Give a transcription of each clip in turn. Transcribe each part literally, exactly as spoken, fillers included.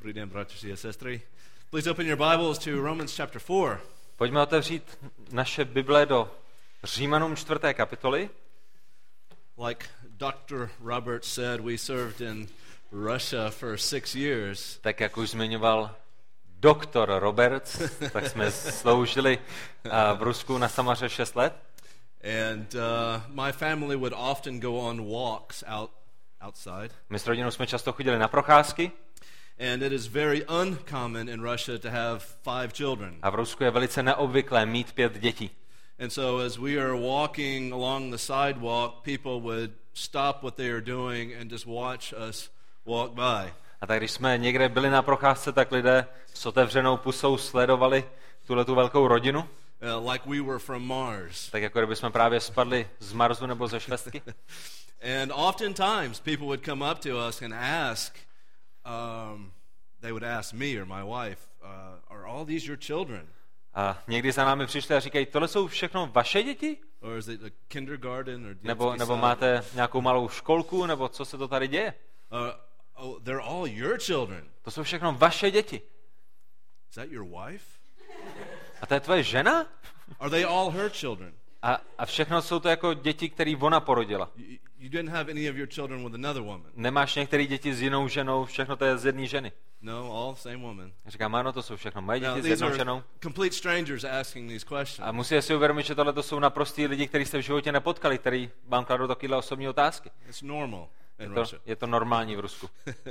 Dobrý den, bratři a sestry. Please open your Bibles to Romans chapter four. Pojďme otevřít naše Bible do Římanům čtvrté kapitoly. Like Doctor Robert said, we served in Russia for six years. Tak jak už zmiňoval doktor Roberts, tak jsme sloužili v Rusku na Samaře šest let. And uh, my family would often go on walks out outside. My s rodinou jsme často chodili na procházky. And it is very uncommon in Russia to have five children. A v Rusku je velice neobvyklé mít pět dětí. And so as we are walking along the sidewalk, people would stop what they are doing and just watch us walk by. A tak když jsme někde byli na procházce, tak lidé s otevřenou pusou sledovali tuhletu velkou rodinu. Uh, like we were from Mars. Tak jako kdyby jsme právě spadli z Marsu nebo ze švestky. And oftentimes people would come up to us and ask, um, they would ask me or my wife, uh, are all these your children? A někdy za námi přišli a říkají, tohle jsou všechno vaše děti? Or is it a kindergarten or Nebo, nebo máte nějakou malou školku, nebo co se to tady děje? Uh, oh, they're all your children. To jsou všechno vaše děti. Is that your wife? A to je tvoje žena? Are they all her children? A, a všechno jsou to jako děti, které ona porodila. You, you didn't have any of your children with another woman. Nemáš některé děti s jinou ženou, všechno to je z jedné ženy. No, all same woman. Říkám, ano, to jsou všechno moje děti Now, s these jednou are ženou. complete strangers asking these questions. A musíte si uvědomit, že tohle to jsou naprostí lidi, kteří jste v životě nepotkali, kteří vám kladou takovéhle osobní otázky. It's normal in Je to, Russia. je to normální v Rusku.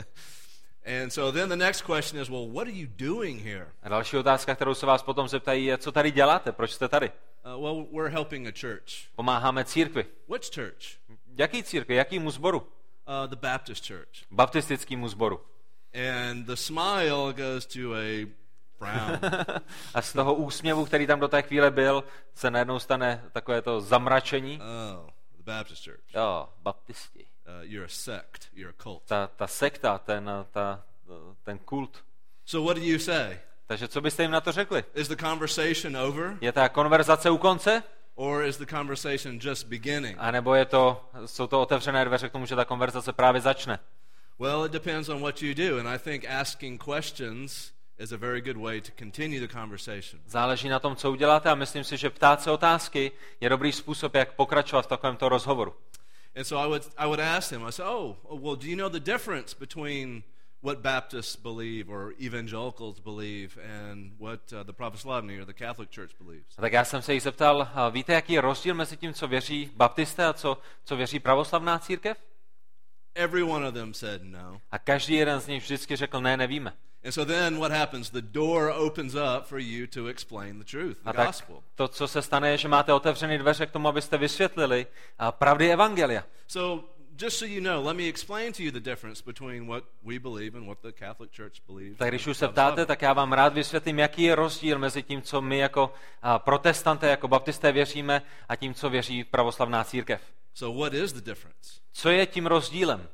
And so then the next question is, well, what are you doing here? A další otázka, kterou se vás potom zeptají, je, co tady děláte, proč jste tady? Uh, well, we're helping a church. Pomáháme církvi. Which church? Jaký církvi, jakýmu sboru? Uh, the Baptist church. Baptistickému sboru. And the smile goes to a frown. A z toho úsměvu, který tam do té chvíle byl, se najednou stane takové to zamračení. Oh, the Baptist church. Jo, baptisti. Uh, you're a sect. You're a cult. Ta, ta sekta, ten, ta, ten kult. So what do you say? Takže co byste jim na to řekli? Is the conversation over? Je ta konverzace u konce? Or is the conversation just beginning? A nebo je to, jsou to otevřené dveře k tomu, že ta konverzace právě začne? Well, it depends on what you do, and I think asking questions is a very good way to continue the conversation. Záleží na tom, co uděláte, a myslím si, že ptát se otázky je dobrý způsob, jak pokračovat v takovémto rozhovoru. And so I would I would ask him. I said, "Oh, well, do you know the difference between what Baptists believe or evangelicals believe and what uh, the pravoslavní or the Catholic Church believes?" A tak já jsem se jí zeptal, víte, jaký je rozdíl mezi tím, co věří baptisté a co, co věří pravoslavná církev? Every one of them said no. A každý jeden z nich vždycky řekl, ne, nevíme. And so then what happens? The door opens up for you to explain the truth, the A tak gospel. to, co se stane, je, že máte otevřené dveře k tomu, abyste vysvětlili pravdy evangelia. So just so you know, let me explain to you the difference between what we believe and what the Catholic Church believes. Tak když už se ptáte, tak já vám rád vysvětlím, jaký je rozdíl mezi tím, co my jako protestanté, jako baptisté věříme, a tím, co věří pravoslavná církev. So what is the difference? Co je tím rozdílem?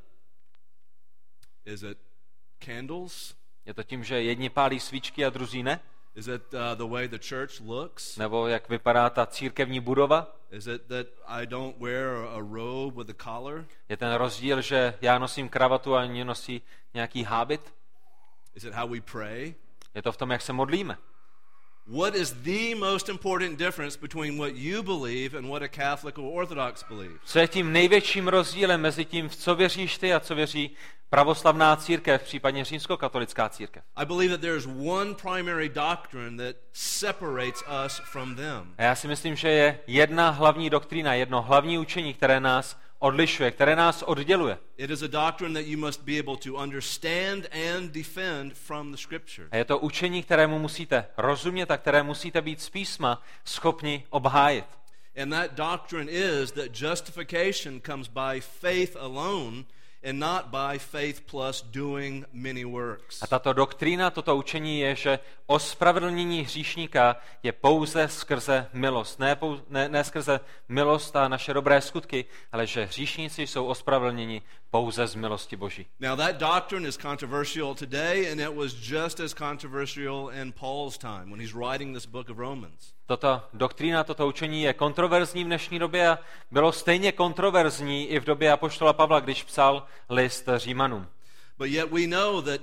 Is it candles? Je to tím, že jedni pálí svíčky a druzí ne? Is it uh, the way the church looks? Nebo jak vypadá ta církevní budova? Is it that I don't wear a robe with a collar? Je ten rozdíl, že já nosím kravatu a oni nosí nějaký hábit? Is it how we pray? Je to v tom, jak se modlíme. What is the most important difference between what you believe and what a Catholic or Orthodox believes? Co je tím největším rozdílem mezi tím, v co věříš ty a co věří pravoslavná církev, případně římskokatolická církev? I believe that there is one primary doctrine that separates us from them. A já si myslím, že je jedna hlavní doktrína, jedno hlavní učení, které nás odlišuje, které nás odděluje. It is a doctrine that you must be able to understand and defend from the Scripture. A je to učení, kterému musíte rozumět a které musíte být z písma schopni obhájit. And that doctrine is that justification comes by faith alone and not by faith plus doing many works. A tato doktrína, toto učení je, že ospravedlnění hříšníka je pouze skrze milost. Ne, pou, ne, ne skrze milost a naše dobré skutky, ale že hříšníci jsou ospravedlněni pouze z milosti Boží. Now that doctrine is controversial today, and it was just as controversial in Paul's time when he's writing this book of Romans. Toto doktrína, toto učení je kontroverzní v dnešní době a bylo stejně kontroverzní i v době apoštola Pavla, když psal list Římanům. But yet we know that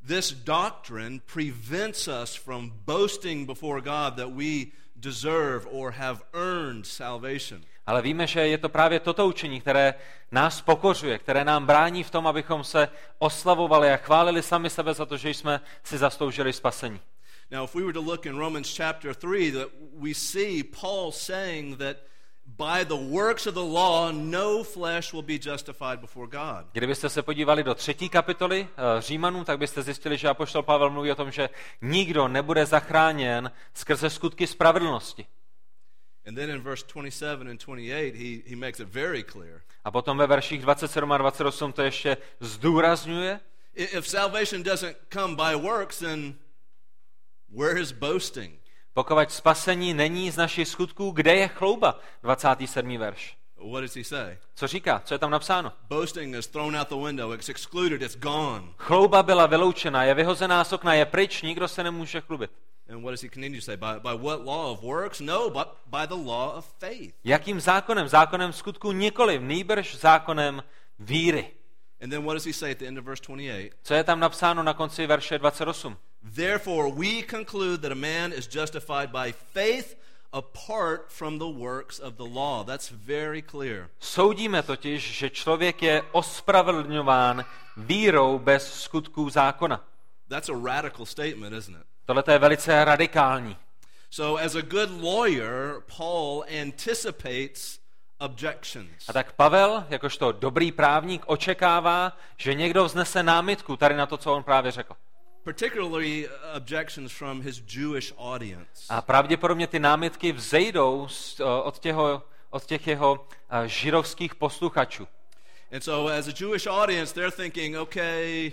this doctrine prevents us from boasting before God that we deserve or have earned salvation. Ale víme, že je to právě toto učení, které nás pokořuje, které nám brání v tom, abychom se oslavovali a chválili sami sebe za to, že jsme si zasloužili spasení. Now, if we were to look in Romans chapter three, that we see Paul saying that by the works of the law, no flesh will be justified before God. Kdybyste se podívali do třetí kapitoly Římanů, tak byste zjistili, že apoštol Pavel mluví o tom, že nikdo nebude zachráněn skrze skutky spravedlnosti. And then in verse twenty-seven and twenty-eight, he, he makes it very clear. A potom ve verších dvacet sedm a dvacet osm to ještě zdůrazňuje. If salvation doesn't come by works, then where is boasting? Pokud spasení není z našich skutků, kde je chlouba? dvacátý sedmý verš. What does he say? Co říká? Co je tam napsáno? Boasting is thrown out the window, it's excluded, it's gone. Chlouba byla vyloučena, je vyhozená z okna, je pryč, nikdo se nemůže chlubit. And what does he continue to say? By, by what law of works? No, but by the law of faith. Jakým zákonem? Zákonem skutků nikoliv, nýbrž zákonem víry. And then what does he say at the end of verse twenty-eight? Co je tam napsáno na konci verše dvacet osm? Therefore we conclude that a man is justified by faith apart from the works of the law. That's very clear. Soudíme totiž, že člověk je ospravedlňován vírou bez skutků zákona. That's a radical statement, isn't it? Tohle je velice radikální. So as a good lawyer, Paul anticipates objections. A tak Pavel, jakožto dobrý právník, očekává, že někdo vznese námitku tady na to, co on právě řekl. Particularly objections from his Jewish audience. A pravděpodobně ty námitky vzejdou z, od, těho, od těch jeho židovských posluchačů. And so as a Jewish audience, they're thinking, okay,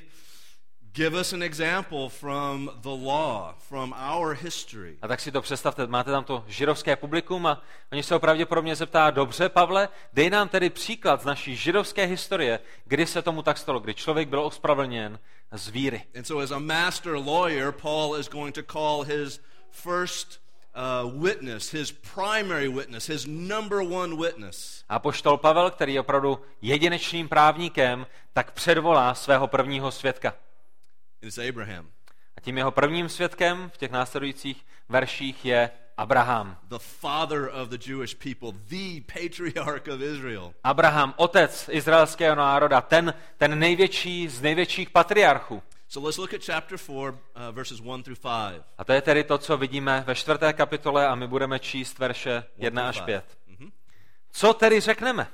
give us an example from the law, from our history. A tak si to představte, máte tam to židovské publikum a oni se ho pravděpodobně zeptá, dobře, Pavle, dej nám tedy příklad z naší židovské historie, kdy se tomu tak stalo, kdy člověk byl ospravedlněn z víry. And so as a master lawyer, Paul is going to call his first uh, witness, his primary witness, his number one witness. A apoštol Pavel, který je opravdu jedinečným právníkem, tak předvolá svého prvního svědka. It's Abraham. A tím jeho prvním svědkem v těch následujících verších je Abraham. The father of the Jewish people, the patriarch of Israel. Abraham, otec izraelského národa, ten, ten největší z největších patriarchů. So let's look at chapter four, uh, verses one through five. A to je tedy to, co vidíme ve čtvrté kapitole a my budeme číst verše jedna až pět. Mm-hmm. Co tedy řekneme?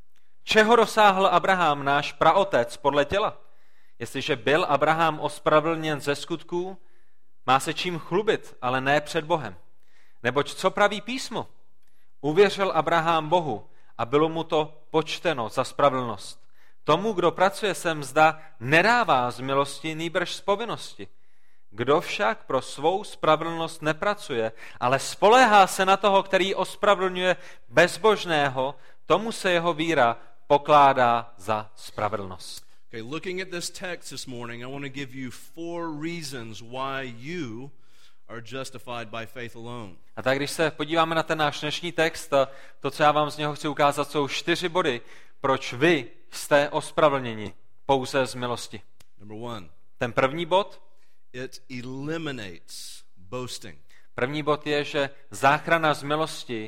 Čeho dosáhl Abraham, náš praotec, podle těla? Jestliže byl Abraham ospravedlněn ze skutků, má se čím chlubit, ale ne před Bohem. Neboť co praví písmo? Uvěřil Abraham Bohu a bylo mu to počteno za spravedlnost. Tomu, kdo pracuje, se mzda nedává z milosti, nýbrž z povinnosti. Kdo však pro svou spravedlnost nepracuje, ale spoléhá se na toho, který ospravedlňuje bezbožného, tomu se jeho víra pokládá za spravedlnost. Okay, looking at this text this morning, I want to give you four reasons why you are justified by faith alone. A tak když se podíváme na ten náš dnešní text, to, co já vám z něho chci ukázat, jsou čtyři body, proč vy jste ospravedlněni pouze z milosti. Number one. Ten první bod, It eliminates boasting. první bod je, že záchrana z milosti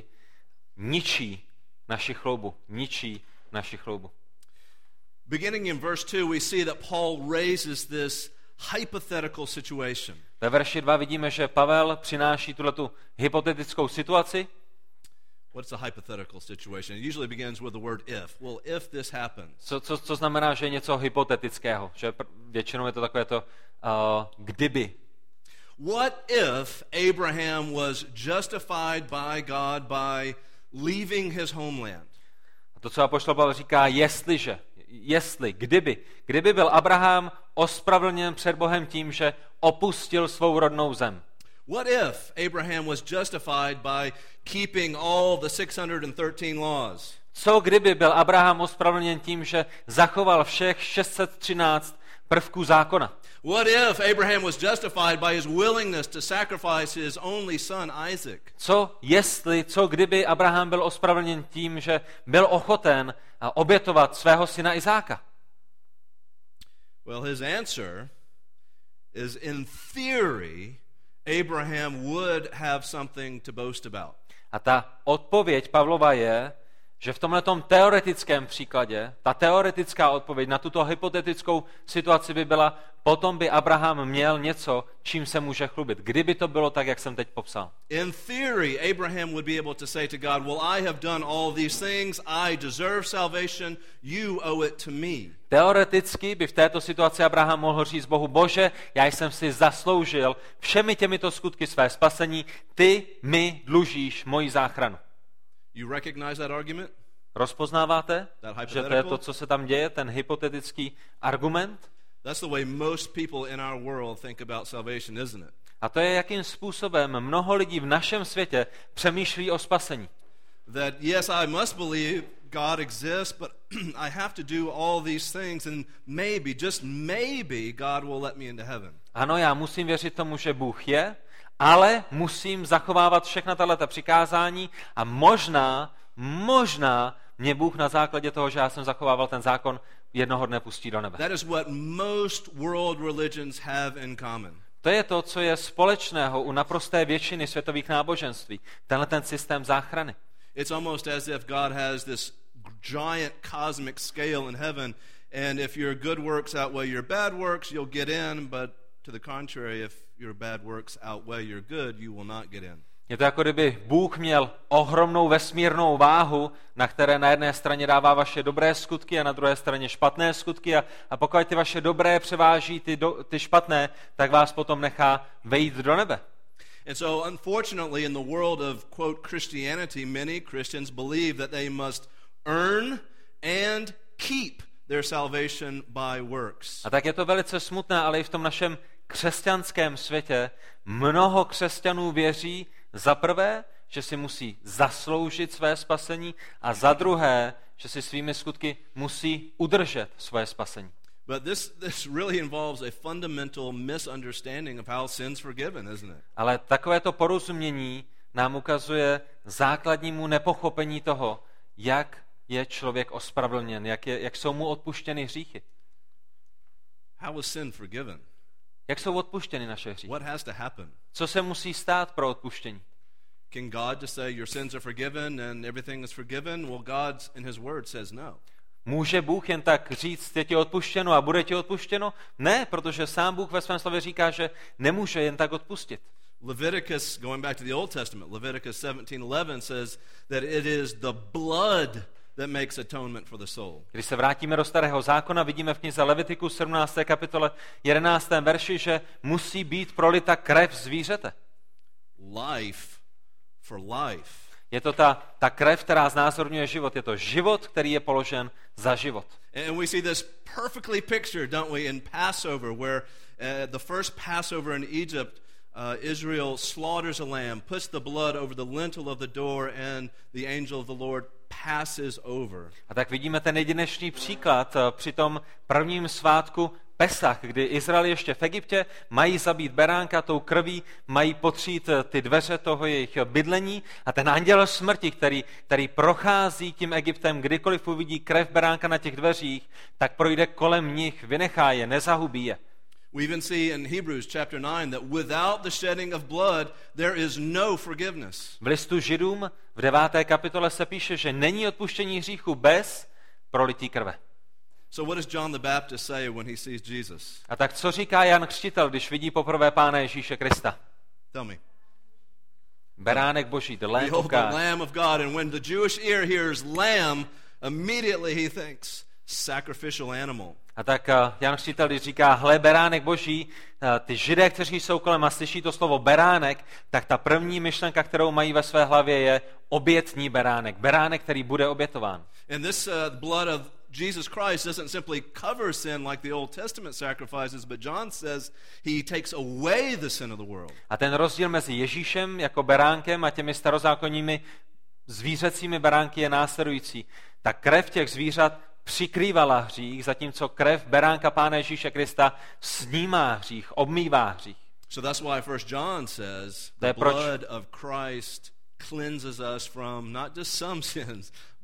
ničí naši chloubu, ničí naši chloubu. Beginning in verse two, we see that Paul raises this hypothetical situation. Ve verši dva vidíme, že Pavel přináší tuhletu hypotetickou situaci. What's a hypothetical situation? It usually begins with the word if. Well, if this happens. Co, co, co znamená, že je něco hypotetického? Že většinou je to takové to uh, kdyby. What if Abraham was justified by God by leaving his homeland? A to, co apoštol Pavel říká, jestliže, jestli, kdyby, kdyby byl Abraham ospravedlněn před Bohem tím, že opustil svou rodnou zem. What if Abraham was justified by keeping all the six hundred thirteen laws? Co kdyby byl Abraham ospravedlněn tím, že zachoval všech šest set třináct prvků zákona? What if Abraham was justified by his willingness to sacrifice his only son Isaac? Co jestli, co kdyby Abraham byl ospravedlněn tím, že byl ochoten obětovat svého syna Izáka? Well, his answer is in theory Abraham would have something to boast about. A ta odpověď Pavlova je, že v tomhletom teoretickém příkladě, ta teoretická odpověď na tuto hypotetickou situaci by byla, potom by Abraham měl něco, čím se může chlubit. Kdyby to bylo tak, jak jsem teď popsal. In theory, Abraham would be able to say to God, well, I have done all these things, I deserve salvation, you owe it to me. Teoreticky by v této situaci Abraham mohl říct Bohu, Bože, já jsem si zasloužil všemi těmito skutky své spasení, ty mi dlužíš moji záchranu. You recognize that argument? Rozpoznáváte, That že to je to, co se tam děje, ten hypotetický argument? That's the way most people in our world think about salvation, isn't it? A to je, jakým způsobem mnoho lidí v našem světě přemýšlí o spasení. That yes, I must believe God exists, but I have to do all these things and maybe, just maybe, God will let me into heaven. Ano, já musím věřit tomu, že Bůh je, ale musím zachovávat všechna tato přikázání a možná, možná mě Bůh na základě toho, že já jsem zachovával ten zákon, jednoho dne pustí do nebe. That is what most world religions have in common. To je to, co je společného u naprosté většiny světových náboženství. Tenhle ten systém záchrany. It's almost as if God has this giant cosmic scale in heaven, and if your good works outweigh your bad works, you'll get in, but to the contrary, if your bad works outweigh your good, you will not get in. Je to jako kdyby Bůh měl ohromnou vesmírnou váhu, na které na jedné straně dává vaše dobré skutky a na druhé straně špatné skutky a, a pokud ty vaše dobré převáží ty, do, ty špatné, tak vás potom nechá vejít do nebe. And so, unfortunately, in the world of, quote, Christianity, many Christians believe that they must earn and keep their salvation by works. A tak je to velice smutné, ale i v tom našem křesťanském světě mnoho křesťanů věří za prvé, že si musí zasloužit své spasení a za druhé, že si svými skutky musí udržet své spasení. But this, this really involves a fundamental misunderstanding of how sin's forgiven, isn't it? Ale takovéto porozumění nám ukazuje základnímu nepochopení toho, jak je člověk ospravedlněn, jak, je, jak jsou mu odpuštěny hříchy. How is sin forgiven? Jak jsou odpuštěny naše hříchy? What has to happen? Co se musí stát pro odpuštění? Can God just say your sins are forgiven and everything is forgiven? Well, God in his word says no. Může Bůh jen tak říct, je ti odpuštěno a bude ti odpuštěno? Ne, protože sám Bůh ve svém slově říká, že nemůže jen tak odpustit. Leviticus, going back to the Old Testament, Leviticus seventeen eleven says that it is the blood that makes atonement for the soul. Když se vrátíme do Starého zákona, vidíme v knize Levitikus sedmnácté kapitole jedenáctém verši, že musí být prolita krev zvířete. Life for life. Je to ta, ta krev, která znázorňuje život. Je to život, který je položen za život. And we see this perfectly pictured, don't we, in Passover, where uh, the first Passover in Egypt, uh, Israel slaughters a lamb, puts the blood over the lintel of the door, and the angel of the Lord passes over. A tak vidíme ten jedinečný příklad při tom prvním svátku Pesach, kdy Izrael ještě v Egyptě mají zabít beránka tou krví, mají potřít ty dveře toho jejich bydlení a ten anděl smrti, který, který prochází tím Egyptem, kdykoliv uvidí krev beránka na těch dveřích, tak projde kolem nich, vynechá je, nezahubí je. We even see in Hebrews chapter nine that without the shedding of blood there is no forgiveness. V listu Židům v deváté kapitole se píše, že není odpuštění hříchu bez prolití krve. So what does John the Baptist say when he sees Jesus? A tak co říká Jan Křtitel, když vidí poprvé Pána Ježíše Krista? Tell me. Beránek Boží, the Lamb of Behold the God. Lamb of God. And when the Jewish ear hears lamb, immediately he thinks sacrificial animal. A tak uh, Jan Křtitel, když říká, hle, beránek Boží, uh, ty Židé, kteří jsou kolem a slyší to slovo beránek, tak ta první myšlenka, kterou mají ve své hlavě, je obětní beránek. Beránek, který bude obětován. And this uh, blood of Jesus Christ doesn't simply cover sin like the Old Testament sacrifices, but John says he takes away the sin of the world. A ten rozdíl mezi Ježíšem jako beránkem a těmi starozákonními zvířecími beránky je následující. Ta krev těch zvířat přikrývala hřích, zatímco krev beránka Pána Ježíše Krista snímá hřích, obmývá hřích. So that's why First John says To je the proč- blood of Christ cleanses us from not just some sins, but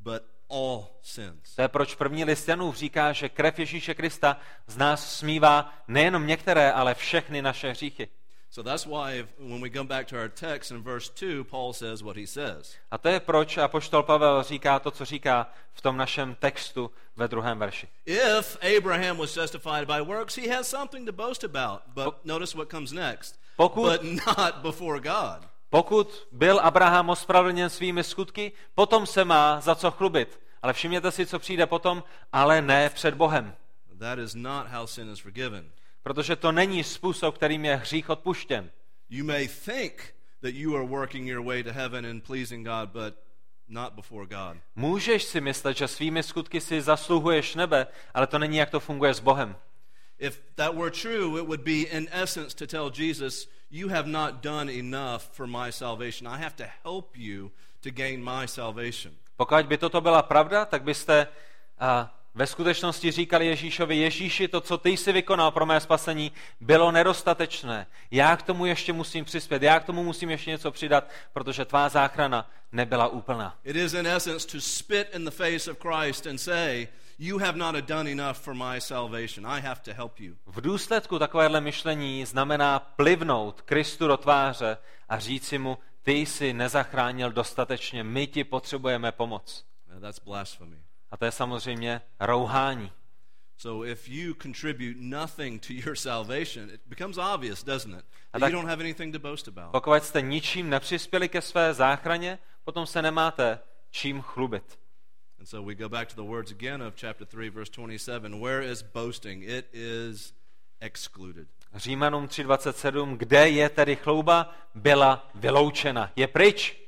all sins. To je proč první list Janův říká, že krev Ježíše Krista z nás smívá nejenom některé, ale všechny naše hříchy. So that's why when we come back to our text in verse two, Paul says what he says. A to je proč apoštol Pavel říká to, co říká v tom našem textu ve druhém verši. If Abraham was justified by works, he has something to boast about. But notice what comes next. Pokud, but not before God. Pokud byl Abraham ospravedlněn svými skutky, potom se má za co chlubit. Ale všimněte si, co přijde potom, ale ne před Bohem. That is not how sin is forgiven. Protože to není způsob, kterým je hřích odpuštěn. You may think that you are working your way to heaven and pleasing God, but not before God. Můžeš si myslet, že svými skutky si zasluhuješ nebe, ale to není, jak to funguje s Bohem. If that were true, it would be in essence to tell Jesus, you have not done enough for my salvation. I have to help you to gain my salvation. Pokud by toto byla pravda, tak byste uh, ve skutečnosti říkali Ježíšovi, Ježíši, to, co ty jsi vykonal pro mé spasení, bylo nedostatečné. Já k tomu ještě musím přispět, já k tomu musím ještě něco přidat, protože tvá záchrana nebyla úplná. It is in essence to spit in the face of Christ and say, you have not done enough for my salvation. I have to help you. V důsledku takovéhle myšlení znamená plivnout Kristu do tváře a říci mu, ty jsi nezachránil dostatečně, my ti potřebujeme pomoc. That's blasphemy. A to je samozřejmě rouhání. So if you contribute nothing to your salvation, it becomes obvious, doesn't it? A That tak, you don't have anything to boast about. pokud jste ničím nepřispěli ke své záchraně, potom se nemáte čím chlubit. And so we go back to the words again of chapter three, verse twenty-seven. Where is boasting? It is excluded. Římanům tři dvacet sedm, kde je tedy chlouba, byla vyloučena. Je pryč.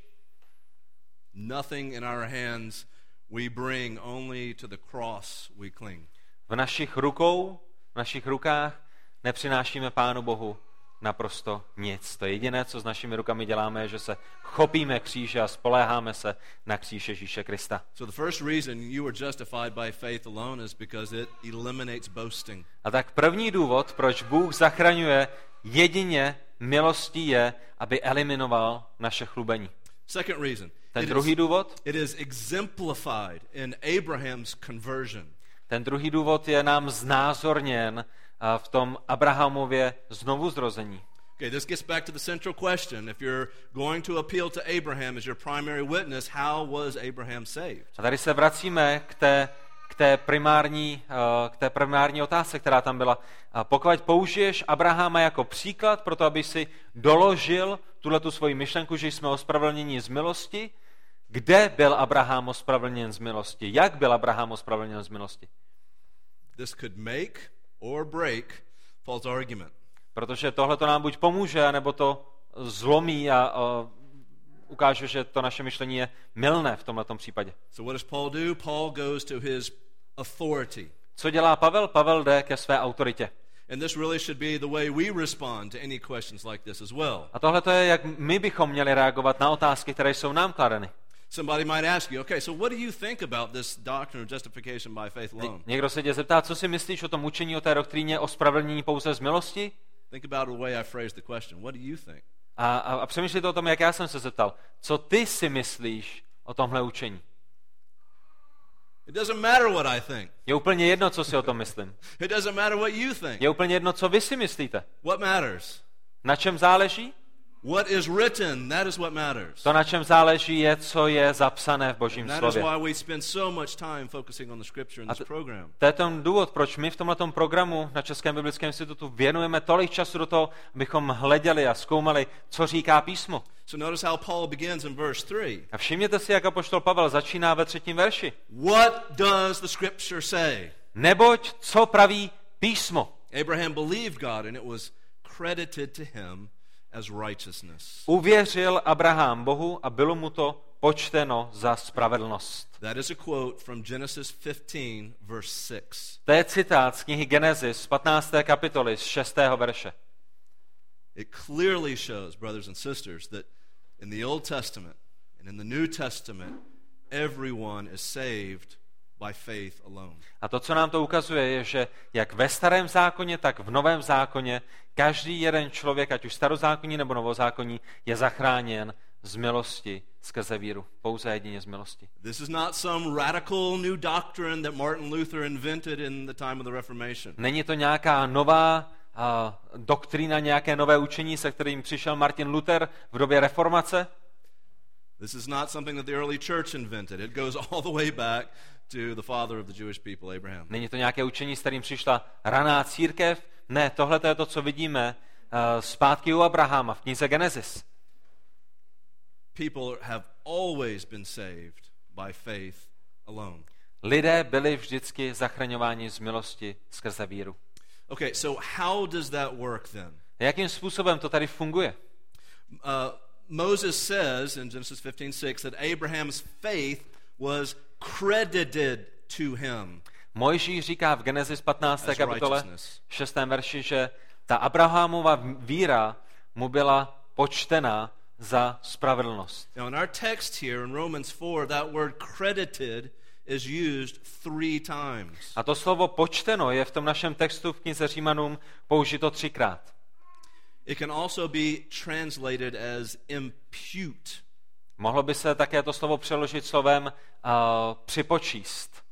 Nothing in our hands we bring, only to the cross we cling. V našich rukou, v našich rukách nepřinášíme Pánu Bohu naprosto nic. To jediné, co s našimi rukami děláme, je, že se chopíme kříže a spoléháme se na kříž Ježíše Krista. So the first reason you were justified by faith alone is because it eliminates boasting. A tak první důvod, proč Bůh zachraňuje jedině milostí, je, aby eliminoval naše chlubení. Second reason. Ten It druhý is, důvod, it is exemplified in Abraham's conversion. ten druhý důvod je nám znázorněn v tom Abrahamově znovuzrození. Okay, this gets back to the central question. If you're going to appeal to Abraham as your primary witness, how was Abraham saved? A tady se vracíme k té, k té, primární, k té primární otázce, která tam byla. Pokud použiješ Abrahama jako příklad pro to, aby si doložil tuhletu svoji myšlenku, že jsme ospravedlněni z milosti, kde byl Abraham ospravedlněn z milosti? Jak byl Abraham ospravedlněn z milosti? This could make or break Paul's argument. Protože tohle to nám buď pomůže, nebo to zlomí a, a ukáže, že to naše myšlení je mylné v tomhletom případě. So what does Paul do? Paul goes to his authority. Co dělá Pavel? Pavel jde ke své autoritě. And this really should be the way we respond to any questions like this as well. A tohle to je, jak my bychom měli reagovat na otázky, které jsou nám kladeny. Somebody might ask you, okay, so what do you think about this doctrine of justification by faith alone? Někdo se tě zeptá, co si myslíš o tom učení, o té doktríně ospravedlnění pouze z milosti? Think about the way I phrased the question. What do you think? A, a, a přemýšlejte o tom, jak já jsem se zeptal. Co ty si myslíš o tomhle učení? It doesn't matter what I think. Je úplně jedno, co si o tom myslím. It doesn't matter what you think. Je úplně jedno, co vy si myslíte. What matters? Na čem záleží? What is written, that is what matters. To, na čem záleží, je, co je zapsané v Božím And that is slově. why we spend so much time focusing on the scripture in A this program. to je ten důvod, proč my v tomhletom programu na Českém biblickém institutu věnujeme tolik času do toho, abychom hleděli a zkoumali, co říká písmo. So notice how Paul begins in verse three. A všimněte si, jak apoštol Pavel začíná ve třetím verši. What does the scripture say? Neboť co praví písmo? Abraham believed God and it was credited to him as righteousness. Uvěřil Abraham Bohu a bylo mu to počteno za spravedlnost. That is a quote from Genesis fifteen, verse six. To je citát z knihy Genesis z patnácté kapitoly z šestého verše. It clearly shows, brothers and sisters, that in the Old Testament and in the New Testament, everyone is saved by faith alone. A to, co nám to ukazuje, je, že jak ve starém zákoně, tak v novém zákoně každý jeden člověk, ať už starozákonní nebo novozákonní, je zachráněn z milosti skrze víru. Pouze jedině z milosti. This is not some radical new doctrine that Martin Luther invented in the time of the Reformation. Není to nějaká nová uh, doktrína, nějaké nové učení, se kterým přišel Martin Luther v době reformace. This is not something that the early church invented. It goes all the way back to the father of the Jewish people, Abraham. Není to nějaké učení, s kterým přišla raná církev. Ne, tohle je to, co vidíme uh, zpátky u Abrahama v knize Genesis. People have always been saved by faith alone. Lidé byli vždycky zachraňováni z milosti skrze víru. Okay, so how does that work then? Jakým způsobem to tady funguje? Uh, Moses says in Genesis fifteen six that Abraham's faith was credited to him. Mojžíš říká v Genesis patnácté kapitole šestém verši, že ta Abrahamova víra mu byla počtena za spravedlnost. Now in our text here in Romans four, that word credited is used three times. A to slovo počteno je v tom našem textu v knize Římanům použito třikrát. It can also be translated as impute. Mohlo by se také to slovo přeložit slovem uh, připočíst.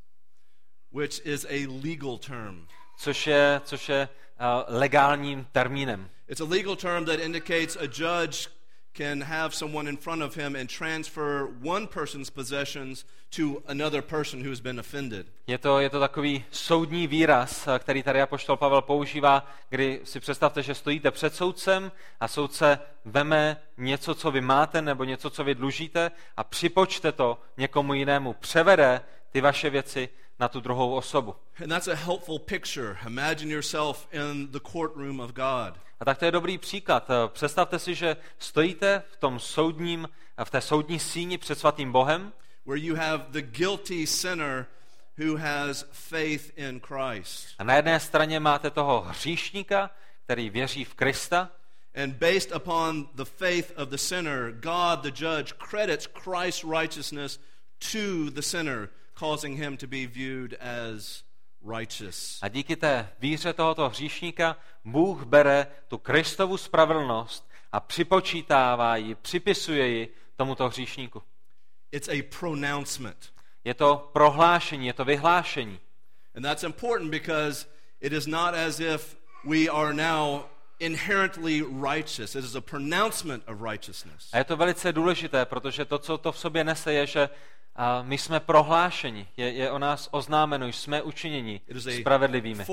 Which is a legal term. Což je, což je uh, legálním termínem. It's a legal term that indicates a judge can have someone in front of him and transfer one person's possessions to another person who's been offended. Je to, je to takový soudní výraz, který tady apoštol Pavel používá, kdy si představte, že stojíte před soudcem a soudce veme něco, co vy máte, nebo něco, co vy dlužíte a připočte to někomu jinému, převede ty vaše věci na tu druhou osobu. And that's a helpful picture. Imagine yourself in the courtroom of God. A tak to je dobrý příklad. Představte si, že stojíte v tom soudním, v té soudní síni před svatým Bohem, where you have the guilty sinner who has faith in Christ. A na jedné straně máte toho hříšníka, který věří v Krista. And based upon the faith of the sinner, God the judge credits Christ's righteousness to the sinner, causing him to be viewed as righteous. A díky té víře tohoto hříšníka Bůh bere tu Kristovu spravedlnost a připočítává ji, připisuje ji tomuto hříšníku. It's a pronouncement. Je to prohlášení, je to vyhlášení. And that's important because it is not as if we are now inherently righteous. It is a pronouncement of righteousness. A je to velice důležité, protože to, co to v sobě nese, je, že a my jsme prohlášeni, je, je o nás oznámeno, jsme učiněni spravedlivými.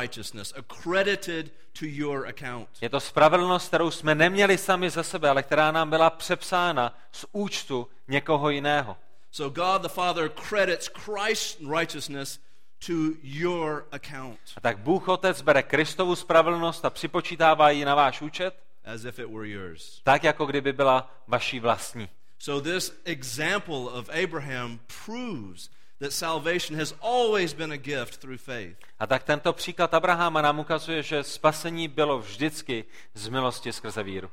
Je to spravedlnost, kterou jsme neměli sami ze sebe, ale která nám byla přepsána z účtu někoho jiného. So God the Father credits Christ's righteousness to your account. A tak Bůh Otec bere Kristovu spravedlnost a připočítává ji na váš účet, as if it were yours. Tak jako kdyby byla vaší vlastní. So this example of Abraham proves that salvation has always been a gift through faith. A tak tento příklad Abrahama nám ukazuje, že spasení bylo vždycky z milosti skrze víru.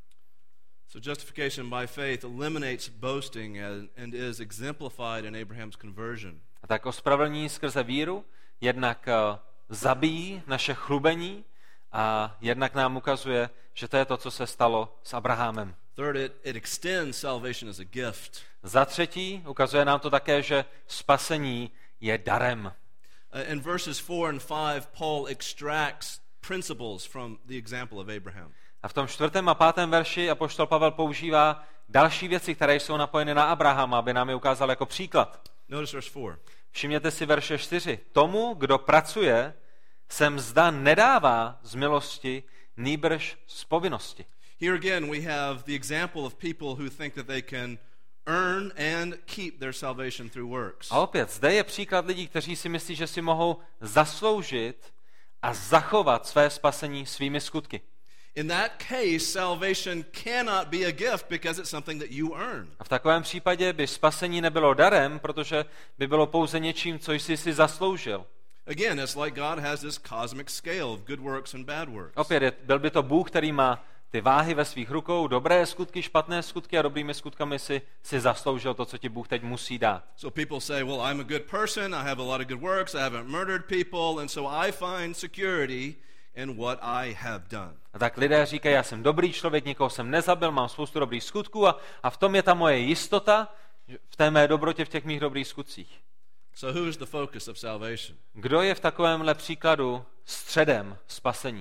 So justification by faith eliminates boasting and is exemplified in Abraham's conversion. A tak ospravedlnění skrze víru jednak uh, zabíjí naše chlubení a jednak nám ukazuje, že to je to, co se stalo s Abrahamem. Third, it, it extends salvation as a gift. Za třetí, ukazuje nám to také, že spasení je darem. Uh, in verses four and five, Paul extracts principles from the example of Abraham. A v tom čtvrtém a pátém verši apoštol Pavel používá další věci, které jsou napojeny na Abrahama, aby nám je ukázal jako příklad. Notice verse four. Všimněte si verše čtyři. Tomu, kdo pracuje, se mzda nedává z milosti, nýbrž z povinnosti. Here again we have the example of people who think that they can earn and keep their salvation through works. A opět, zde je příklad lidí, kteří si myslí, že si mohou zasloužit a zachovat své spasení svými skutky. In that case, salvation cannot be a gift because it's something that you earn. A v takovém případě by spasení nebylo darem, protože by bylo pouze něčím, co jsi si zasloužil. Again, it's like God has this cosmic scale of good works and bad works. Opět, je, byl by to Bůh, který má ty váhy ve svých rukou, dobré skutky, špatné skutky a dobrými skutkami si, si zasloužil to, co ti Bůh teď musí dát. So people say, well, I'm a good person, I have a lot of good works, I haven't murdered people, and so I find security and what I have done. A tak lidé říkají, já jsem dobrý člověk, nikoho jsem nezabil, mám spoustu dobrých skutků a, a v tom je ta moje jistota, v té mé dobrotě, v těch mých dobrých skutcích. So who is the focus of salvation? Kdo je v takovémhle příkladu středem spasení?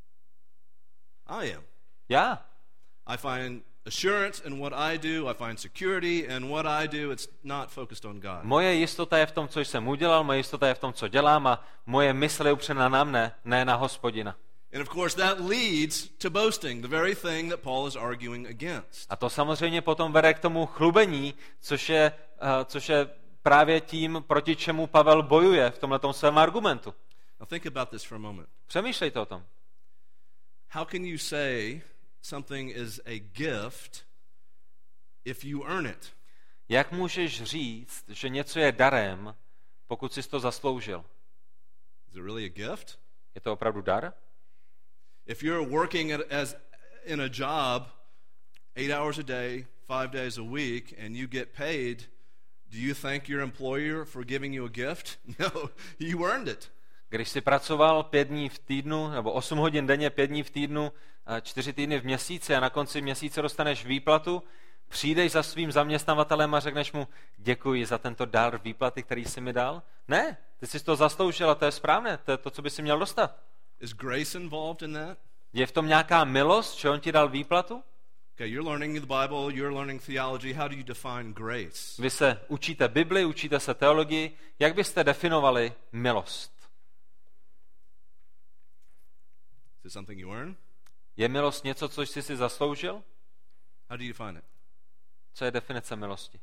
I am. Já. I find assurance in what I do, I find security in what I do. It's not focused on God. Moje jistota je v tom, co jsem udělal, moje jistota je v tom, co dělám a moje mysl je upřena na mne, ne na Hospodina. And of course that leads to boasting, the very thing that Paul is arguing against. A to samozřejmě potom vede k tomu chlubení, což je, uh, což je právě tím, proti čemu Pavel bojuje v tomhletom svém argumentu. Now think about this for a moment. Přemýšlejte o tom. How can you say something is a gift if you earn it? Jak můžeš říct, že něco je darem, pokud jsi to zasloužil? Is it really a gift? Je to opravdu dar? If you're working at, as in a job eight hours a day, five days a week, and you get paid, do you thank your employer for giving you a gift? No, you earned it. Když jsi pracoval pět dní v týdnu, nebo osm hodin denně, pět dní v týdnu, čtyři týdny v měsíci a na konci měsíce dostaneš výplatu, přijdeš za svým zaměstnavatelem a řekneš mu, děkuji za tento dar výplaty, který jsi mi dal? Ne, ty jsi to zasloužil a to je správné, to je to, co by si měl dostat. Is grace involved in that? Je v tom nějaká milost, že on ti dal výplatu? Okay, you're learning the Bible, you're learning theology. How do you define grace? Vy se učíte Bibli, učíte se teologii, jak byste definovali milost? Is it something you earn? Je milost něco, co jsi si zasloužil? How do you define it? Co je definice milosti?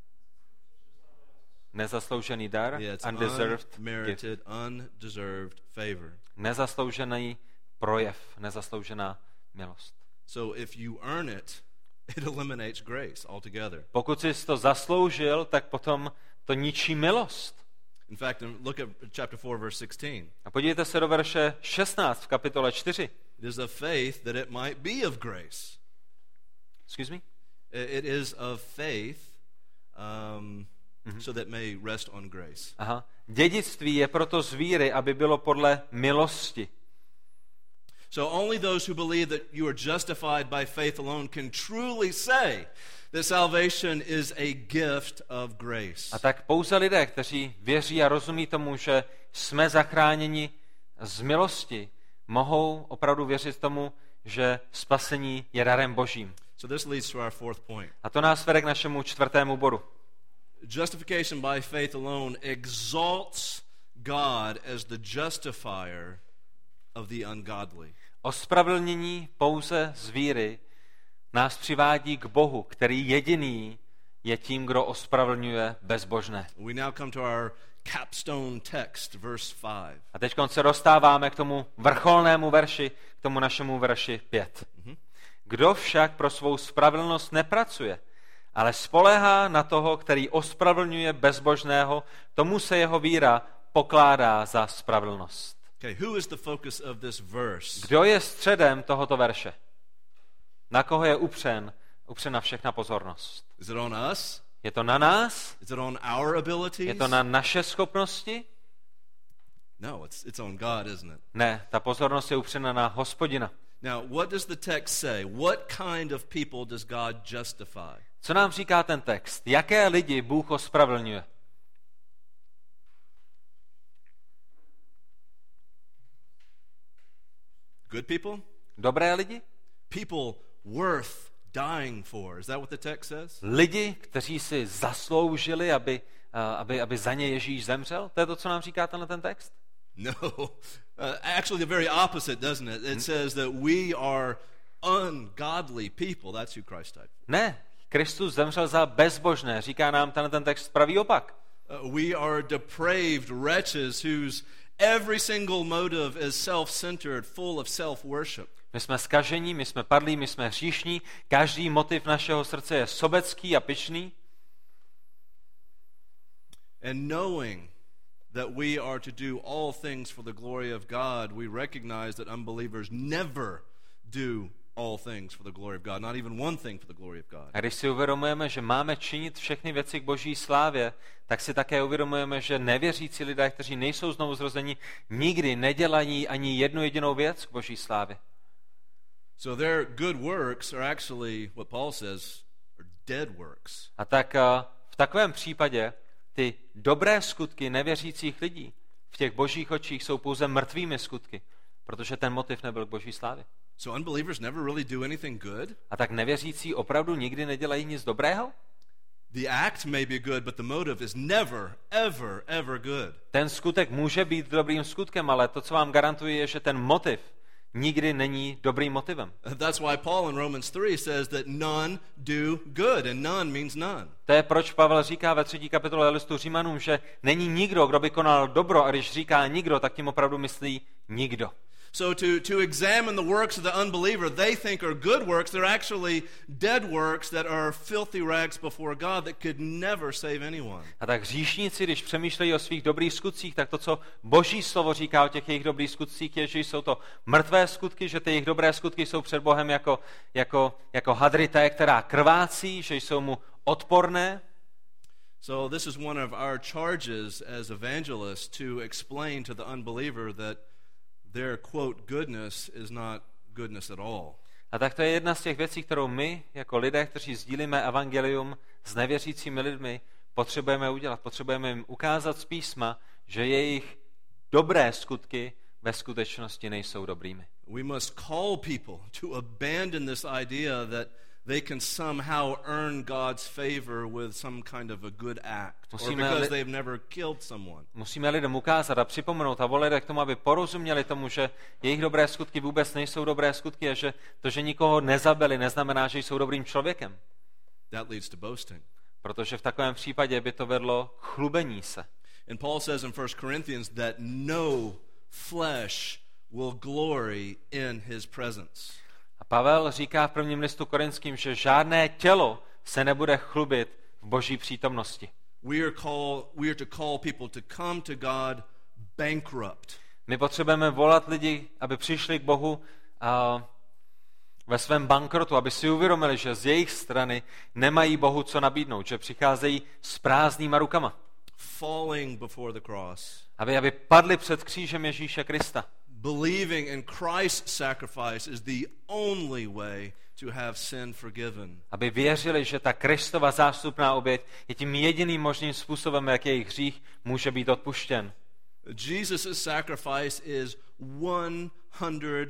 Nezasloužený dar, Yeah, it's undeserved unmerited, gift. undeserved favor. Nezasloužený projev, nezasloužená milost. So if you earn it, it eliminates grace altogether. Pokud jsi to zasloužil, tak potom to ničí milost. In fact, look at chapter four, verse sixteen. A podívejte se do verše šestnáct v kapitole čtyři. It is of faith that it might be of grace. Excuse me? It is of faith um, mm-hmm. so that may rest on grace. Aha. Dědictví je proto z víry, aby bylo podle milosti. So only those who believe that you are justified by faith alone can truly say that salvation is a gift of grace. A tak pouze lidé, kteří věří a rozumí tomu, že jsme zachráněni z milosti, mohou opravdu věřit tomu, že spasení je darem Božím. So this leads to our fourth point. A to nás vede k našemu čtvrtému bodu. Justification by faith alone exalts God as the justifier of the ungodly. Ospravedlnění pouze z víry nás přivádí k Bohu, který jediný je tím, kdo ospravedlňuje bezbožné. We now come to our capstone text, verse five. A teď se dostáváme k tomu vrcholnému verši, k tomu našemu verši pět. Mm-hmm. Kdo však pro svou spravedlnost nepracuje, ale spoléhá na toho, který ospravedlňuje bezbožného, tomu se jeho víra pokládá za spravedlnost. Okay, who is the focus of this verse? Kdo je středem tohoto verše? Na koho je upřen, upřena všechna pozornost? Is it on us? Je to na nás? Is it on our abilities? Je to na naše schopnosti? No, it's it's on God, isn't it? Ne, ta pozornost je upřena na Hospodina. Now, what does the text say? What kind of people does God justify? Co nám říká ten text? Jaké lidi Bůh ospravedlňuje? Good people? Dobré lidi? People worth dying for. Is that what the text says? Lidi, kteří si zasloužili, aby, uh, aby, aby za ně Ježíš zemřel? To je to, co nám říká tenhle ten text? No. Uh, actually, the very opposite, doesn't it? It says that we are ungodly people. That's who Christ died for. Ne, Kristus zemřel za bezbožné. Říká nám tenhle ten text pravý opak. Uh, we are depraved wretches whose every single motive is self-centered, full of self-worship. My jsme zkažení, my jsme padlí, my jsme hříšní, každý motiv našeho srdce je sobecký a pyšný. And knowing that we are to do all things for the glory of God, we recognize that unbelievers never do all things for the glory of God, not even one thing for the glory of God. A když si uvědomujeme, že máme činit všechny věci k Boží slávě, tak si také uvědomujeme, že nevěřící lidé, kteří nejsou znovu zrození, nikdy nedělají ani jednu jedinou věc k Boží slávě. So their good works are actually, what Paul says, are dead works. A tak v takovém případě ty dobré skutky nevěřících lidí v těch Božích očích jsou pouze mrtvými skutky, protože ten motiv nebyl k Boží slávě. So unbelievers never really do anything good? A tak nevěřící opravdu nikdy nedělají nic dobrého? The act may be good, but the motive is never, ever, ever good. Ten skutek může být dobrým skutkem, ale to, co vám garantuje, je, že ten motiv nikdy není dobrým motivem. That's why Paul in Romans three says that none do good, and none means none. To je, proč Pavel říká ve třetí kapitole listu Římanům, že není nikdo, kdo by konal dobro, a když říká nikdo, tak tím opravdu myslí nikdo. So to, to examine the works of the unbeliever, they think are good works, they're actually dead works that are filthy rags before God that could never save anyone. A tak hříšníci, když přemýšlejí o svých dobrých skutcích, tak to, co Boží slovo říká o těch jejich dobrých skutcích, je, že jsou to mrtvé skutky, že ty jejich dobré skutky jsou před Bohem jako, jako, jako hadrité, která krvácí, že jsou mu odporné. So this is one of our charges as evangelists to explain to the unbeliever that their, quote, goodness is not goodness at all. A tak to je jedna z těch věcí, kterou my, jako lidé, kteří sdílíme evangelium s nevěřícími lidmi, potřebujeme udělat. Potřebujeme jim ukázat z písma, že jejich dobré skutky ve skutečnosti nejsou dobrými. We must call people to abandon this idea that they can somehow earn God's favor with some kind of a good act, or because they've never killed someone. Musíme lidem ukázat a připomenout a volit k tomu, aby porozuměli tomu, že jejich dobré skutky vůbec nejsou dobré skutky a že to, že nikoho nezabili, neznamená, že jsou dobrým člověkem. That leads to boasting. Protože v takovém případě by to vedlo k chlubení se. And Paul says in First Corinthians that no flesh will glory in his presence. A Pavel říká v prvním listu Korinským, že žádné tělo se nebude chlubit v Boží přítomnosti. We are call, we are to call people to come to God bankrupt. My potřebujeme volat lidi, aby přišli k Bohu a ve svém bankrotu, aby si uvědomili, že z jejich strany nemají Bohu co nabídnout, že přicházejí s prázdnýma rukama. Falling before the cross. Aby, aby padli před křížem Ježíše Krista. Believing in Christ's sacrifice is the only way to have sin forgiven. Aby věřili, že ta Kristova zástupná oběť je tím jediným možným způsobem, jak jejich hřích může být odpuštěn. Jesus' sacrifice is one hundred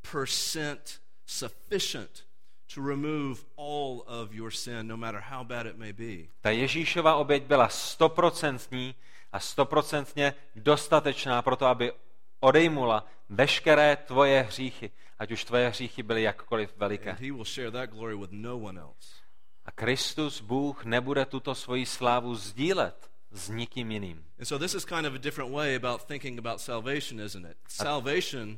percent sufficient to remove all of your sin, no matter how bad it may be. Ta Ježíšova oběť byla stoprocentní a stoprocentně dostatečná pro to, aby odejmula veškeré tvoje hříchy, ať už tvoje hříchy byly jakkoliv veliké. And he will share that glory with no one else. A Kristus, Bůh, nebude tuto svoji slávu sdílet s nikým jiným. And so this is kind of a different way about thinking about salvation, isn't it? Salvation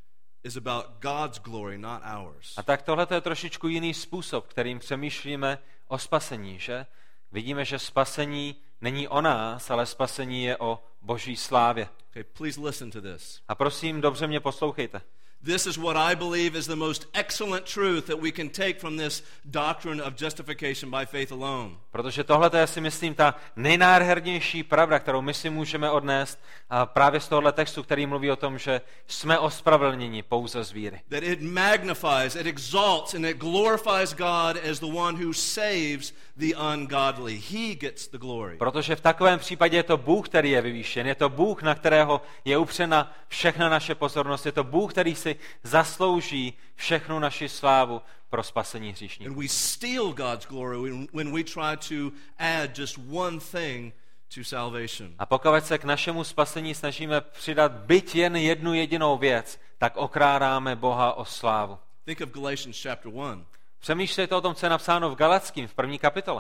is about God's glory, not ours. A tak tohle je trošičku jiný způsob, kterým přemýšlíme o spasení, že? Vidíme, že spasení není o nás, ale spasení je o Boží slávě. Okay, please listen to this. A prosím, dobře mě poslouchejte. This is what I believe is the most excellent truth that we can take from this doctrine of justification by faith alone. Protože tohle je, si myslím, ta nejnádhernější pravda, kterou my si můžeme odnést a právě z tohohle textu, který mluví o tom, že jsme ospravedlněni pouze z víry. That it magnifies, it exalts, and it glorifies God as the one who saves the ungodly. He gets the glory. Protože v takovém případě je to Bůh, který je vyvýšen. Je to Bůh, na kterého je upřena všechna naše pozornost. Je to Bůh, který si zaslouží všechnu naši slávu pro spasení hříšníků. And we steal God's glory when we try to add just one thing to salvation. A pokud se k našemu spasení snažíme přidat byť jen jednu jedinou věc, tak okrádáme Boha o slávu. Think of Galatians chapter one. Přemýšlejte o tom, co je napsáno v Galatským v první kapitole.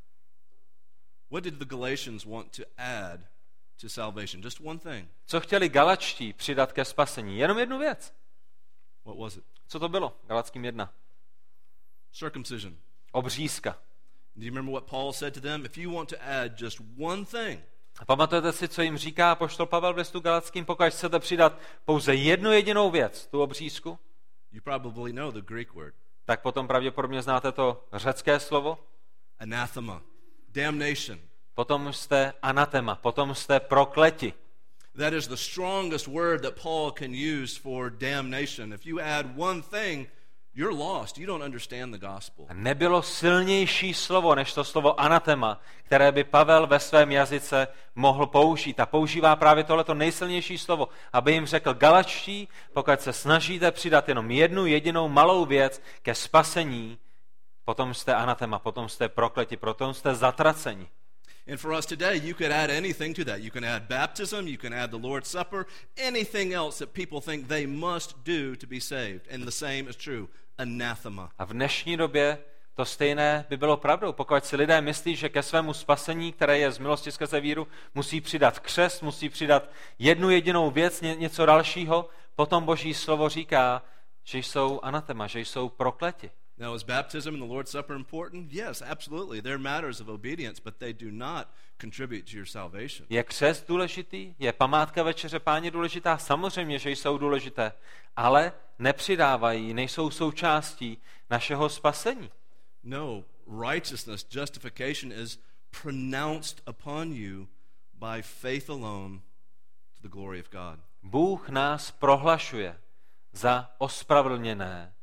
What did the Galatians want to add to salvation? Just one thing. Co chtěli Galačtí přidat ke spasení? Jenom jednu věc. What was it? Co to bylo? Galackým jedna. Circumcision. Obřízka. Do you remember what Paul said to them? If you want to add just one thing. A pamatujete si, co jim říká apoštol Pavel v listu Galackým? Pokud chcete přidat pouze jednu jedinou věc, tu obřízku, you probably know the Greek word. Tak potom pravděpodobně znáte to řecké slovo. Anathema, damnation. Potom jste anatema, potom jste prokleti. That is the strongest word that Paul can use for damnation. If you add one thing, you're lost. You don't understand the gospel. Nebylo silnější slovo než to slovo anatema, které by Pavel ve svém jazyce mohl použít. A používá právě tohleto nejsilnější slovo, aby jim řekl: Galačtí, pokud se snažíte přidat jenom jednu jedinou malou věc ke spasení, potom jste anatema, potom jste prokleti, potom jste zatraceni. And for us today, you could add anything to that. You can add baptism, you can add the Lord's Supper, anything else that people think they must do to be saved. And the same is true. Anathema. A v dnešní době to stejné by bylo pravdou. Pokud si lidé myslí, že ke svému spasení, které je z milosti skrze víru, musí přidat křest, musí přidat jednu jedinou věc, ně, něco dalšího, potom Boží slovo říká, že jsou anatema, že jsou prokleti. Now, is baptism and the Lord's Supper important? Yes, absolutely. They're matters of obedience, but they do not contribute to your salvation. Je křest důležitý? Je památka večeře Páně důležitá? Samozřejmě, že jsou důležité, ale nepřidávají, nejsou součástí našeho spasení. No, righteousness, justification is pronounced upon you by faith alone to the glory of God. Bůh nás prohlašuje za ospravedlněné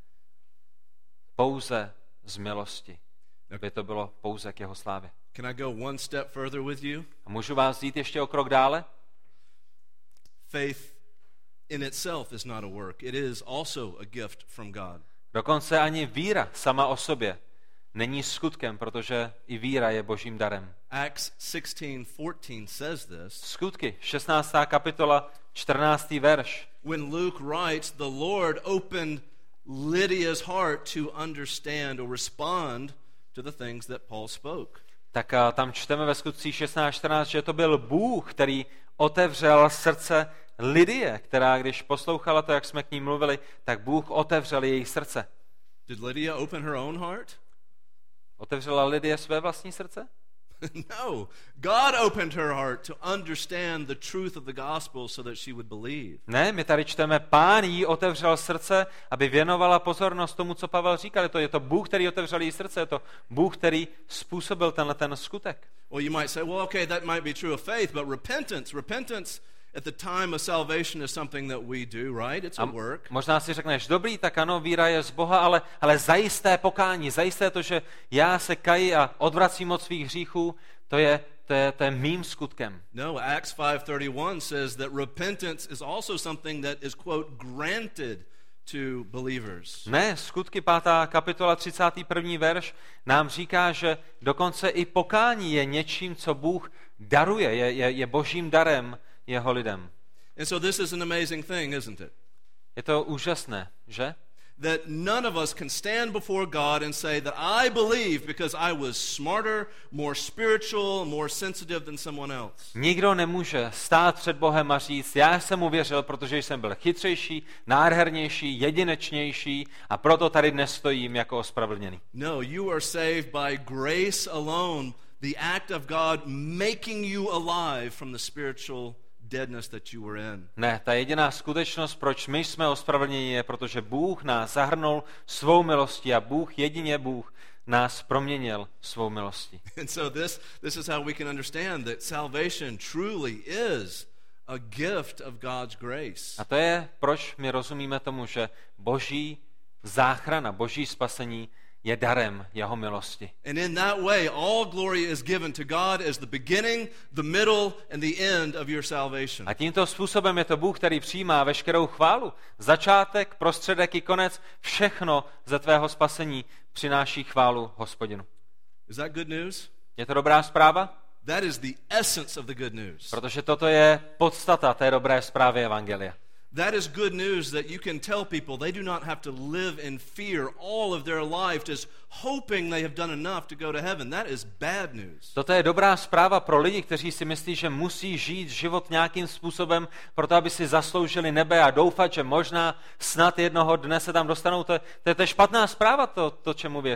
pouze z milosti, aby to bylo pouze k jeho slávě. Can I go one step further with you? A můžu vás jít ještě o krok dále? Faith in itself is not a work. It is also a gift from God. Dokonce ani víra sama o sobě není skutkem, protože i víra je Božím darem. Acts sixteen fourteen says this. Skutky, šestnáctá kapitola, čtrnáctý verš. When Luke writes, the Lord opened Lydia's heart to understand or respond to the things that Paul spoke. Tak a tam čteme ve Skutcích šestnáct čtrnáct, že to byl Bůh, který otevřel srdce Lidie, která když poslouchala to, jak jsme k ní mluvili, tak Bůh otevřel její srdce. Did Lydia open her own heart? Otevřela Lidie své vlastní srdce? No. God opened her heart to understand the truth of the gospel so that she would believe. Ne, my tady čteme, Pán jí otevřel srdce, aby věnovala pozornost tomu, co Pavel říkal. Je to, je to Bůh, který otevřel jí srdce, je to Bůh, který způsobil tenhle ten skutek. Well, you might say, well, okay, that might be true of faith, but repentance, repentance at the time of salvation is something that we do, right? It's a work. Možná si řekneš, dobrý, tak ano, víra je z Boha, ale, ale zajisté pokání, zajisté to, že já se kaji a odvracím od svých hříchů, to je, to je, to je mým skutkem. No, Acts five thirty-one says that repentance is also something that is, quote, granted to believers. Ne, Skutky pátá kapitola třicátý první verš nám říká, že dokonce i pokání je něčím, co Bůh daruje, je, je, je Božím darem jeho lidem. And so this is an amazing thing, isn't it? Je to úžasné, že? That none of us can stand before God and say that I believe because I was smarter, more spiritual, more sensitive than someone else. Nikdo nemůže stát před Bohem a říct, já jsem uvěřil, protože jsem byl chytřejší, nádhernější, jedinečnější a proto tady dnes stojím jako ospravedlněný. No, you are saved by grace alone, the act of God making you alive from the spiritual deadness that you were in. Ne, ta jediná skutečnost, proč my jsme ospravedlněni, je, protože Bůh nás zahrnul svou milostí a Bůh, jedině Bůh, nás proměnil svou milostí. And so this, this is how we can understand that salvation truly is a gift of God's grace. A to je, proč my rozumíme tomu, že Boží záchrana, Boží spasení je darem jeho milosti. And in that way, all glory is given to God as the beginning, the middle, and the end of your salvation. A tímto způsobem je to Bůh, který přijímá veškerou chválu. Začátek, prostředek i konec, všechno ze tvého spasení přináší chválu Hospodinu. Is that good news? Je to dobrá zpráva? That is the essence of the good news. Protože toto je podstata té dobré zprávy evangelia. That is good news that you can tell people they do not have to live in fear all of their life, just hoping they have done enough to go to heaven. That is bad news. Toto je dobrá zpráva pro lidi, kteří si myslí, že musí žít život nějakým způsobem, proto aby si zasloužili nebe a doufat, že možná snad jednoho dne se tam dostanou. To je, to je, to je špatná zpráva, to, to, čemu věří.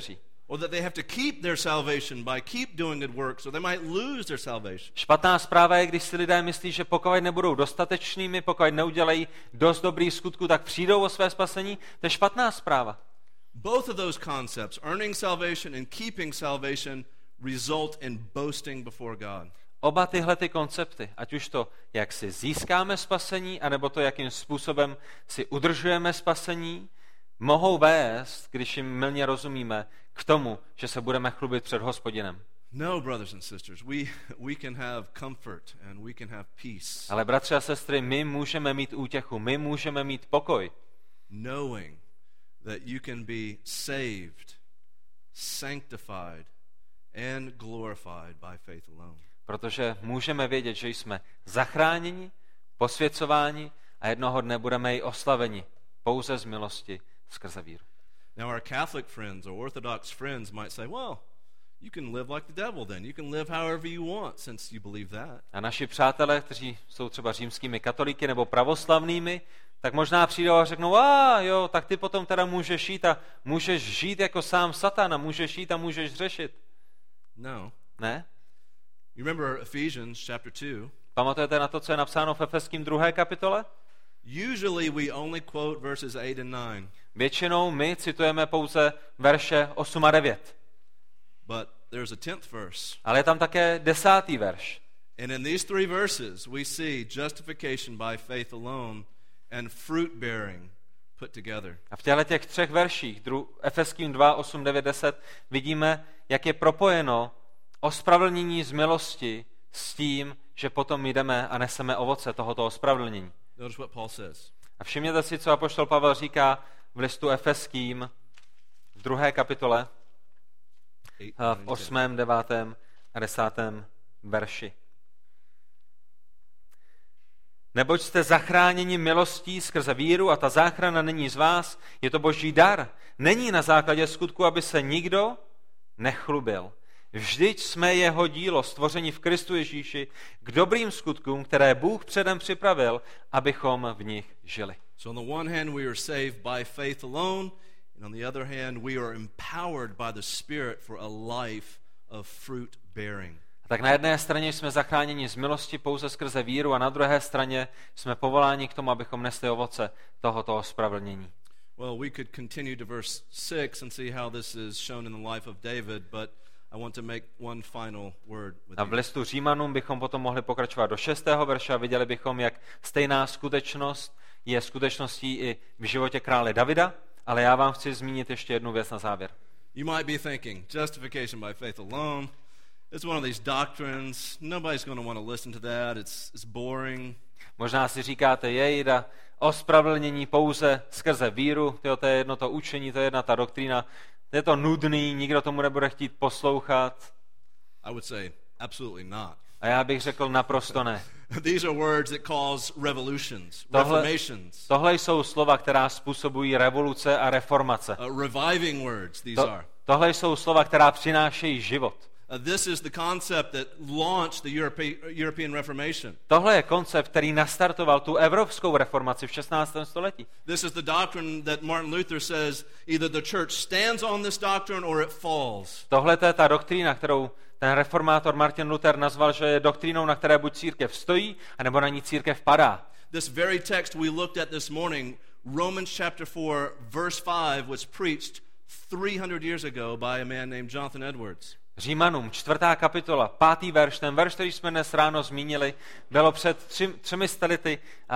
Or that they have to keep their salvation by keep doing good works, or they might lose their salvation. Špatná zpráva je, když si lidé myslí, že pokud nebudou dostatečnými, pokud neudělají dost dobrých skutků, tak přijdou o své spasení. To je špatná zpráva. Both of those concepts, earning salvation and keeping salvation, result in boasting before God. Oba tyhle ty koncepty, ať už to, jak si získáme spasení, anebo to, jakým způsobem si udržujeme spasení, mohou vést, když jim mylně rozumíme, k tomu, že se budeme chlubit před Hospodinem. No, brothers and sisters, we, we can have comfort and we can have peace. Ale bratři a sestry, my můžeme mít útěchu, my můžeme mít pokoj. Knowing that you can be saved, sanctified and glorified by faith alone. Protože můžeme vědět, že jsme zachráněni, posvěcováni a jednoho dne budeme i oslaveni pouze z milosti skrze víru. Now our Catholic friends or Orthodox friends might say, well, you can live like the devil then. You can live however you want since you believe that. A naši přátelé, kteří jsou třeba římskými katolíky nebo pravoslavnými, tak možná přijdou a řeknou, a jo, tak ty potom teda můžeš žít a můžeš žít jako sám Satan a můžeš žít a můžeš řešit. No. Ne? You remember Ephesians chapter two? Pamatujete na to, co je napsáno v Efeským druhé kapitole? Usually we only quote verses eight and nine. Většinou my citujeme pouze verše osm a devět. But there's a tenth verse. Ale je tam také desátý verš. And in these three verses we see justification by faith alone and fruit bearing put together. A v těchto těch třech verších, dru, Efeským dva, osm, devět, deset, vidíme, jak je propojeno ospravedlnění z milosti s tím, že potom jdeme a neseme ovoce tohoto ospravedlnění. Notice what Paul says. A všimněte si, co apoštol Pavel říká v listu Efeským v druhé kapitole v osmém, devátém a desátém verši. Neboť jste zachráněni milostí skrze víru a ta záchrana není z vás, je to boží dar. Není na základě skutku, aby se nikdo nechlubil. Vždyť jsme jeho dílo, stvoření v Kristu Ježíši, k dobrým skutkům, které Bůh předem připravil, abychom v nich žili. So on the one hand we are saved by faith alone, and on the other hand we are empowered by the Spirit for a life of fruit bearing. Tak na jedné straně jsme zachráněni z milosti pouze skrze víru a na druhé straně jsme povoláni k tomu, abychom nesli ovoce tohoto ospravedlnění. Well, we could continue to verse six and see how this is shown in the life of David, but I want to make one final word with A v listu Římanům bychom potom mohli pokračovat do šestého verše a viděli bychom, jak stejná skutečnost je skutečností i v životě krále Davida, ale já vám chci zmínit ještě jednu věc na závěr. You might be thinking, justification by faith alone, it's one of these doctrines, nobody's going to want to listen to that, it's, it's boring. Možná si říkáte, jejda, ospravedlnění pouze skrze víru, tyjo, to je jedno to učení, to je jedna ta doktrína, je to nudný, nikdo tomu nebude chtít poslouchat. I would say absolutely not. A já bych řekl naprosto ne. These are words that cause revolutions, Tohle, reformations. tohle jsou slova, která způsobují revoluce a reformace. Uh, reviving words, these To, are. tohle jsou slova, která přinášejí život. Uh, this is the concept that launched the Europe- European Reformation. Tohle je koncept, který nastartoval tu evropskou reformaci v šestnáctém století. This is the doctrine that Martin Luther says either the church stands on this doctrine or it falls. Tohle je ta doktrína, kterou ten reformátor Martin Luther nazval, že je doktrínou, na které buď církev stojí, anebo na ní církev padá. This very text we looked at this morning, Romans chapter four, verse five, was preached three hundred years ago by a man named Jonathan Edwards. Římanům, čtvrtá kapitola, pátý verš, ten verš, který jsme dnes ráno zmínili, bylo před tři, třemi stelity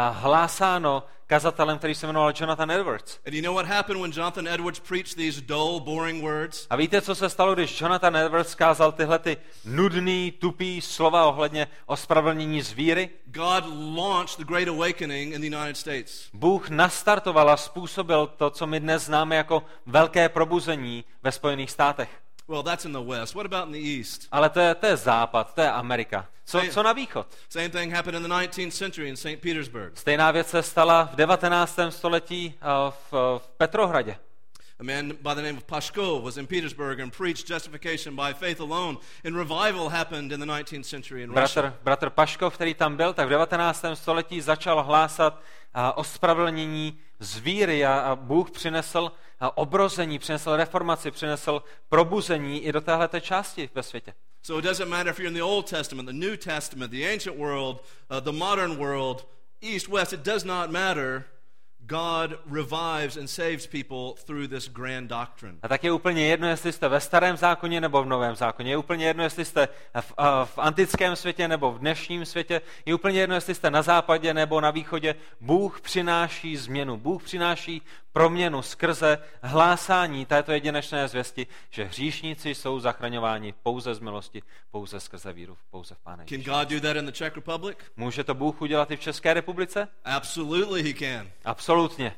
hlásáno kazatelem, který se jmenoval Jonathan Edwards. And you know what happened when Jonathan Edwards preached these dull, boring words? A víte, co se stalo, když Jonathan Edwards kázal tyhle ty nudný, tupý slova ohledně ospravedlnění z víry? God launched the Great Awakening in the United States. Bůh nastartoval a způsobil to, co my dnes známe jako velké probuzení ve Spojených státech. Well, that's in the West. What about in the East? Ale to je, to je západ, to je Amerika. Co, co na východ? Same thing happened in the nineteenth century in Saint Petersburg. Stejná věc se stala v devatenáctém století v, v Petrohradě. A man by the name of Pashko was in Petersburg and preached justification by faith alone. And revival happened in the nineteenth century in Russia. Bratr, bratr Paškov, který tam byl, tak v devatenáctém století začal hlásat a, ospravedlnění z víry a, a Bůh přinesl a, obrození, přinesl reformaci, přinesl probuzení i do téhleté části ve světě. So it doesn't matter if you're in the Old Testament, the New Testament, the ancient world, uh, the modern world, east, west, it does not matter. God revives and saves people through this grand doctrine. A tak je úplně jedno, jestli jste ve starém zákoně nebo v novém zákoně. Je úplně jedno, jestli jste v, v antickém světě nebo v dnešním světě. Je úplně jedno, jestli jste na západě nebo na východě. Bůh přináší změnu. Bůh přináší proměnu skrze hlásání této jedinečné zvěsti, že hříšníci jsou zachraňováni pouze z milosti, pouze skrze víru, pouze v Pána Ježíše. Can God do that in the Czech Republic? Může to Bůh udělat i v České republice? Absolutely he can. Absolutně.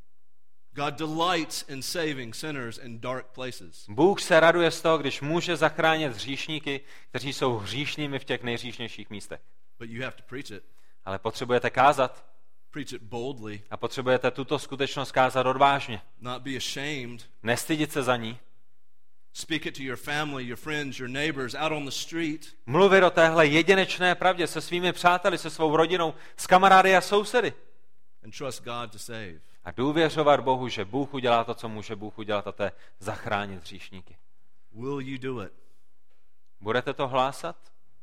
God delights in saving sinners in dark places. Bůh se raduje z toho, když může zachránit hříšníky, kteří jsou hříšnými v těch nejhříšnějších místech. But you have to preach it. Ale potřebujete kázat. Preach it boldly. A potřebujete tuto skutečnost kázat odvážně. Not be ashamed. Nestydět se za ní. Speak it to your family, your friends, your neighbors out on the street. Mluvit o téhle jedinečné pravdě se svými přáteli, se svou rodinou, s kamarády a sousedy. And trust God to save. A důvěřovat Bohu, že Bůh udělá to, co může Bůh udělat, a to je zachránit hříšníky. Will you do it? Budete to hlásat?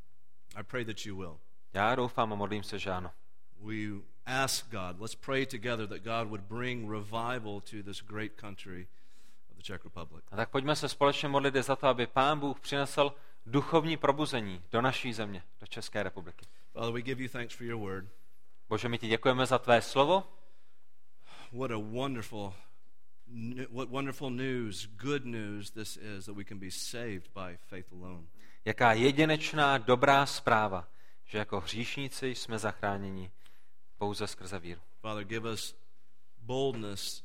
I pray that you will. Já doufám a modlím se, že ano. We ask God, let's pray together that God would bring revival to this great country of the Czech Republic. A tak pojďme se společně modlit za to, aby Pán Bůh přinesl duchovní probuzení do naší země, do České republiky. Father, we give you thanks for your word. Bože, my ti děkujeme za tvé slovo. What a wonderful, what wonderful news, good news this is, that we can be saved by faith alone. Jaká jedinečná, dobrá zpráva, že jako hříšníci jsme zachráněni pouze skrze víru. Father, give us boldness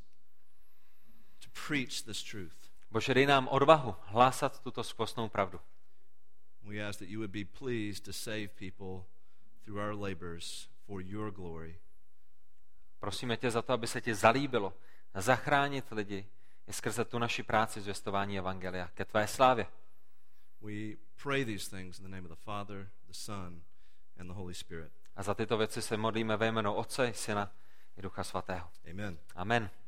to preach this truth. Bože, dej nám odvahu hlásat tuto skvostnou pravdu. We ask that you would be pleased to save people through our labors for your glory. Prosíme tě za to, aby se ti zalíbilo zachránit lidi i skrze tu naši práci zvěstování evangelia ke tvé slávě. We pray these things in the name of the Father, the Son, and the Holy Spirit. A za tyto věci se modlíme ve jménu Otce, Syna i Ducha Svatého. Amen. Amen.